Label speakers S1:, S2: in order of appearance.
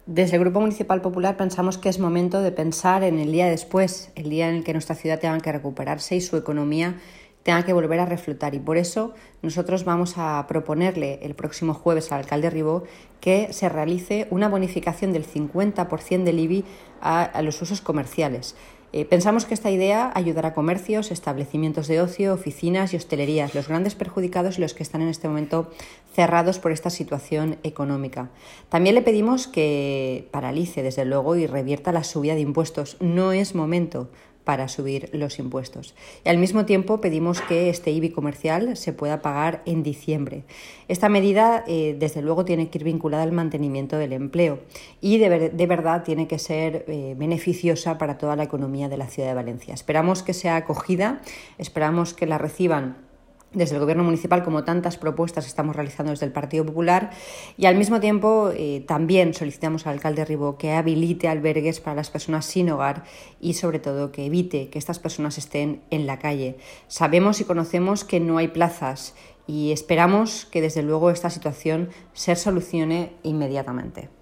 S1: Desde el Grupo Municipal Popular pensamos que es momento de pensar en el día después, el día en el que nuestra ciudad tenga que recuperarse y su economía tenga que volver a reflotar. Y por eso nosotros vamos a proponerle el próximo jueves al alcalde Ribó que se realice una bonificación del 50% del IBI a los usos comerciales. Pensamos que esta idea ayudará a comercios, establecimientos de ocio, oficinas y hostelerías, los grandes perjudicados y los que están en este momento cerrados por esta situación económica. También le pedimos que paralice, desde luego, y revierta la subida de impuestos. No es momento para subir los impuestos. Y al mismo tiempo pedimos que este IBI comercial se pueda pagar en diciembre. Esta medida, desde luego, tiene que ir vinculada al mantenimiento del empleo y de verdad tiene que ser beneficiosa para toda la economía de la ciudad de Valencia. Esperamos que sea acogida, esperamos que la reciban desde el Gobierno municipal, como tantas propuestas estamos realizando desde el Partido Popular, y al mismo tiempo también solicitamos al alcalde Ribó que habilite albergues para las personas sin hogar y sobre todo que evite que estas personas estén en la calle. Sabemos y conocemos que no hay plazas y esperamos que desde luego esta situación se solucione inmediatamente.